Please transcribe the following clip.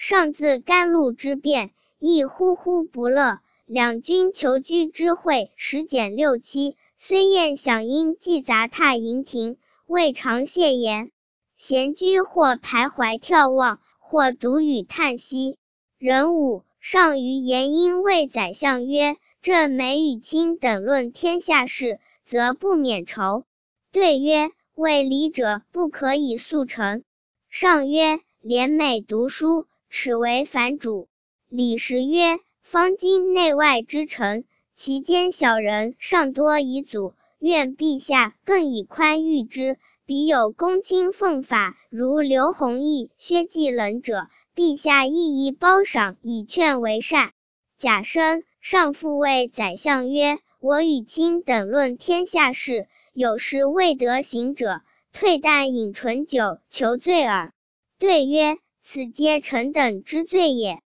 上自甘露之变，亦忽忽不乐。两军求居之会时减6、7，虽宴享因既杂沓营庭，未尝谢言。闲居或徘徊眺望，或独语叹息。壬午，上于言因谓宰相曰：朕每与卿等论天下事，则不免愁。对曰：为礼者，不可以速成。上曰：廉美读书，耻为反主。李时曰：方今内外之臣，其间小人尚多遗阻，愿陛下更以宽裕之。彼有公卿奉法，如刘弘毅、薛继冷者，陛下亦宜褒赏，以劝为善。甲申，上复谓宰相曰：我与卿等论天下事，有事未得行者，退啖饮醇酒，求罪耳。对曰：此皆臣等之罪也。